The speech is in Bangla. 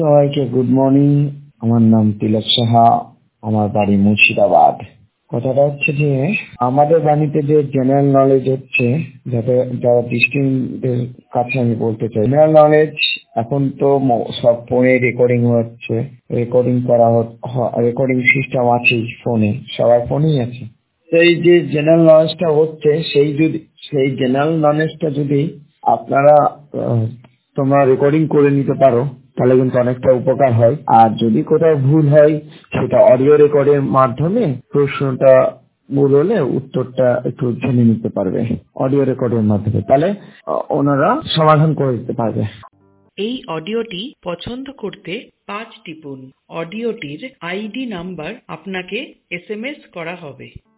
সবাইকে গুড মর্নিং। আমার নাম তিলক সাহা, আমার বাড়ি মুর্শিদাবাদ। কথাটা হচ্ছে যে আমাদের বাড়িতে যে জেনারেল নলেজ হচ্ছে, যাতে যারা দৃষ্টিহীনদের কাছে আমি বলতে চাই, জেনারেল নলেজ এখন তো সব ফোনে রেকর্ডিং হচ্ছে, রেকর্ডিং করা রেকর্ডিং সিস্টেম আছে ফোনে, সবার ফোনেই আছে। তো এই যে জেনারেল নলেজটা হচ্ছে, সেই জেনারেল নলেজটা যদি আপনারা তোমরা রেকর্ডিং করে নিতে পারো, তাহলে কিন্তু অনেকটা উপকার হয়। আর যদি কোথাও ভুল হয়, সেটা অডিও রেকর্ডের মাধ্যমে প্রশ্নটা ভুল হলে উত্তরটা একটু জেনে নিতে পারবে অডিও রেকর্ডের মাধ্যমে, তাহলে ওনারা সমাধান করে দিতে পারবে। এই অডিওটি পছন্দ করতে 5 টিপুন। অডিওটির আইডি নাম্বার আপনাকে SMS করা হবে।